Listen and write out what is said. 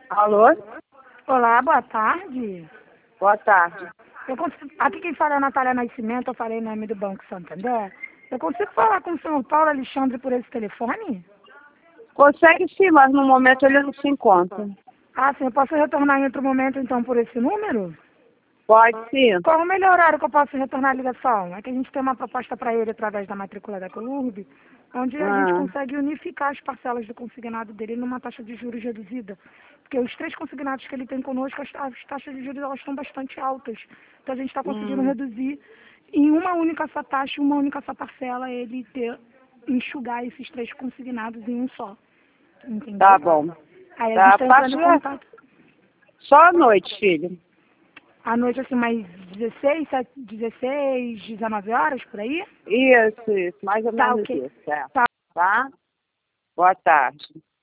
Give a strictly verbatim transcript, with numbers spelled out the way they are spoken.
Alô? Olá, boa tarde. Boa tarde. Eu consigo... Aqui quem fala é a Natália Nascimento, eu falei em nome do Banco Santander. Eu consigo falar com o senhor Paulo Alexandre por esse telefone? Consegue sim, mas no momento ele não se encontra. Ah, sim, eu posso retornar em outro momento então por esse número? Pode sim. Qual o melhor horário que eu posso retornar a ligação? É que a gente tem uma proposta para ele através da matrícula da Colurb, onde a gente Ah, consegue unificar as parcelas do consignado dele numa taxa de juros reduzida. Porque os três consignados que ele tem conosco, as, as taxas de juros elas estão bastante altas. Então a gente está conseguindo hum, reduzir em uma única só taxa, uma única só parcela, ele ter, enxugar esses três consignados em um só. Entendeu? tá bom. Aí a gente Tá, está entrando passo em contato. só à noite, filho. À noite, assim, mais dezesseis, sete, dezesseis, dezenove horas, por aí? Isso, isso, mais ou Tá, menos ok. isso, é. Tá. Tá? Boa tarde.